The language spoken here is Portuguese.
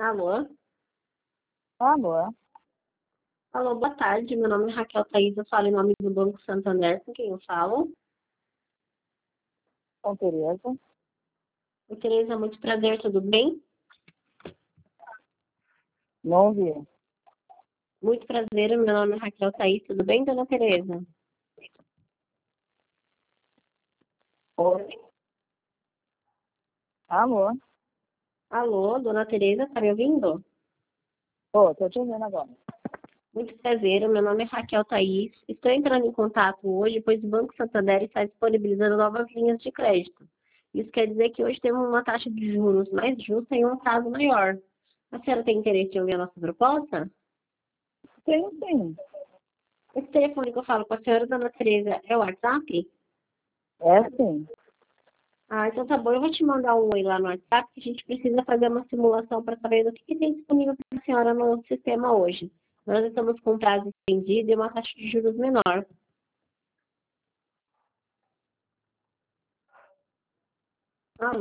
Alô? Alô, Alô, boa tarde. Meu nome é Raquel Thaís, eu falo em nome do Banco Santander, com quem eu falo. com Tereza. Oi, Tereza, muito prazer, tudo bem? Não ouvi. Muito prazer, meu nome é Raquel Thaís, tudo bem, dona Tereza? Oi. Alô? Alô, dona Tereza, tá me ouvindo? Tô te ouvindo agora. Muito prazer, meu nome é Raquel Thaís. Estou entrando em contato hoje, pois o Banco Santander está disponibilizando novas linhas de crédito. Isso quer dizer que hoje temos uma taxa de juros mais justa e um prazo maior. A senhora tem interesse em ouvir a nossa proposta? Sim, sim. Esse telefone que eu falo com a senhora, dona Tereza, é o WhatsApp? É sim. Ah, então tá bom. Eu vou te mandar um oi lá no WhatsApp, que a gente precisa fazer uma simulação para saber do que tem disponível para a senhora no sistema hoje. Nós estamos com prazo estendido e uma taxa de juros menor.